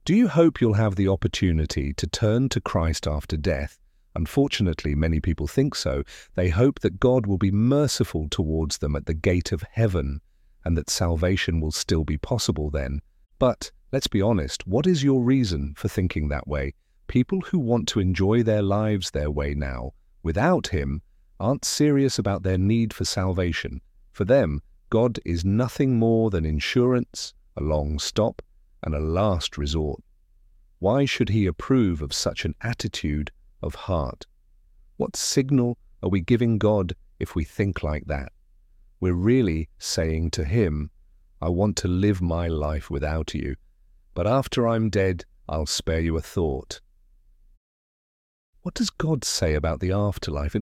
Do you hope you'll have the opportunity to turn to Christ after death? Unfortunately, many people think so. They hope that God will be merciful towards them at the gate of heaven, and that salvation will still be possible then. But, let's be honest, what is your reason for thinking that way? People who want to enjoy their lives their way now, without Him, aren't serious about their need for salvation. For them, God is nothing more than insurance, a long stop, and a last resort. Why should He approve of such an attitude of heart? What signal are we giving God if we think like that? We're really saying to Him, I want to live my life without you, but after I'm dead, I'll spare you a thought. What does God say about the afterlife?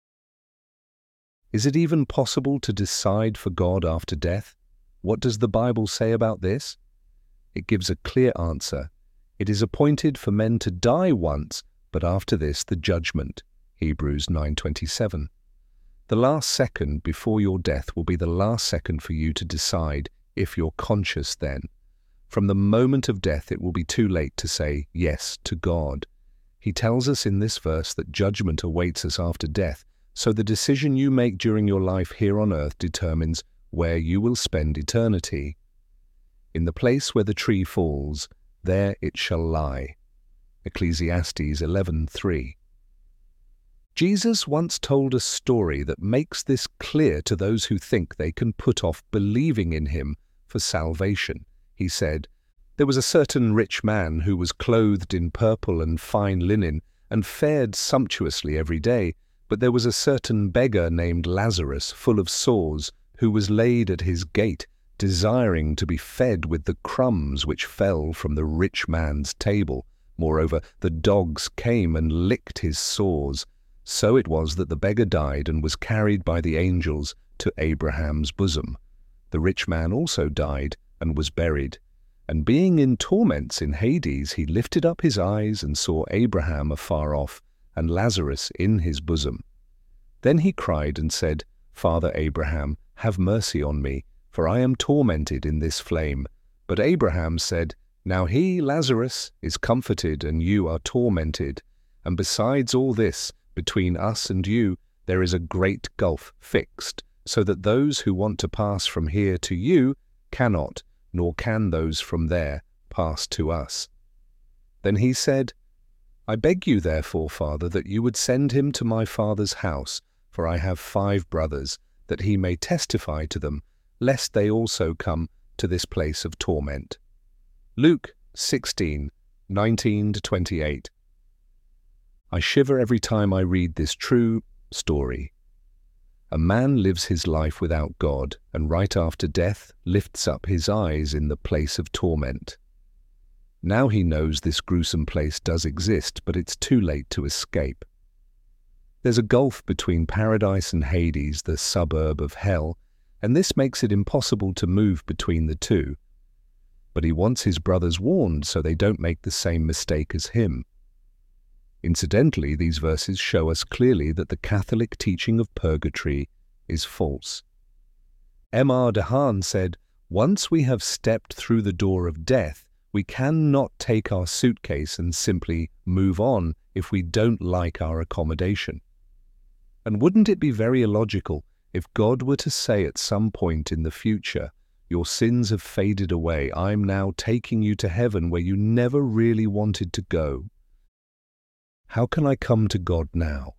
Is it even possible to decide for God after death? What does the Bible say about this? It gives a clear answer. It is appointed for men to die once, but after this the judgment. Hebrews 9:27. The last second before your death will be the last second for you to decide if you're conscious then. From the moment of death it will be too late to say yes to God. He tells us in this verse that judgment awaits us after death, so the decision you make during your life here on earth determines where you will spend eternity. In the place where the tree falls, there it shall lie. Ecclesiastes 11:3. Jesus once told a story that makes this clear to those who think they can put off believing in Him for salvation. He said, "There was a certain rich man who was clothed in purple and fine linen and fared sumptuously every day, but there was a certain beggar named Lazarus, full of sores, who was laid at his gate, desiring to be fed with the crumbs which fell from the rich man's table. Moreover, the dogs came and licked his sores. So it was that the beggar died and was carried by the angels to Abraham's bosom. The rich man also died and was buried. And being in torments in Hades, he lifted up his eyes and saw Abraham afar off, and Lazarus in his bosom. Then he cried and said, Father Abraham, have mercy on me, for I am tormented in this flame. But Abraham said, Now he, Lazarus, is comforted, and you are tormented. And besides all this, between us and you, there is a great gulf fixed, so that those who want to pass from here to you cannot, nor can those from there pass to us. Then he said, I beg you therefore, Father, that you would send him to my father's house, for I have 5 brothers, that he may testify to them, lest they also come to this place of torment. Luke 16:19-28. I shiver every time I read this true story. A man lives his life without God, and right after death lifts up his eyes in the place of torment. Now he knows this gruesome place does exist, but it's too late to escape. There's a gulf between paradise and Hades, the suburb of hell, and this makes it impossible to move between the two. But he wants his brothers warned so they don't make the same mistake as him. Incidentally, these verses show us clearly that the Catholic teaching of purgatory is false. M.R. DeHaan said, Once we have stepped through the door of death, we cannot take our suitcase and simply move on if we don't like our accommodation. And wouldn't it be very illogical if God were to say at some point in the future, Your sins have faded away, I'm now taking you to heaven where you never really wanted to go? How can I come to God now?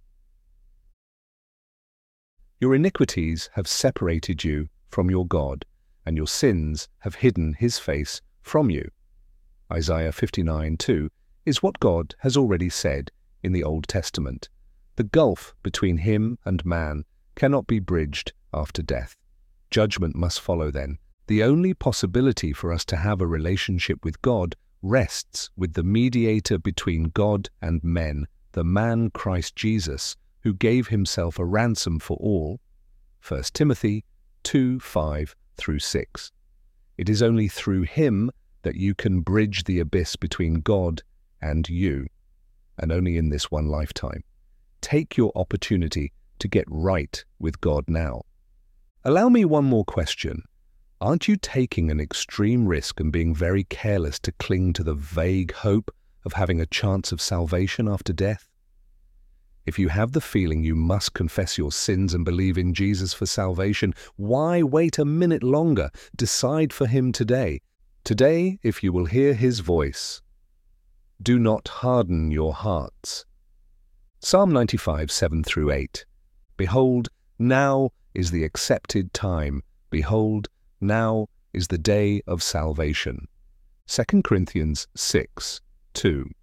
Your iniquities have separated you from your God, and your sins have hidden His face from you. Isaiah 59:2 is what God has already said in the Old Testament. The gulf between Him and man cannot be bridged after death. Judgment must follow then. The only possibility for us to have a relationship with God rests with the mediator between God and men, the man Christ Jesus, who gave himself a ransom for all. 1 Timothy 2:5-6. It is only through him that you can bridge the abyss between God and you, and only in this one lifetime. Take your opportunity to get right with God now. Allow me one more question. Aren't you taking an extreme risk and being very careless to cling to the vague hope of having a chance of salvation after death? If you have the feeling you must confess your sins and believe in Jesus for salvation, why wait a minute longer? Decide for him today. Today, if you will hear his voice, do not harden your hearts. Psalm 95, 7-8. Behold, now is the accepted time. Behold, now is the day of salvation. 2 Corinthians 6, 2.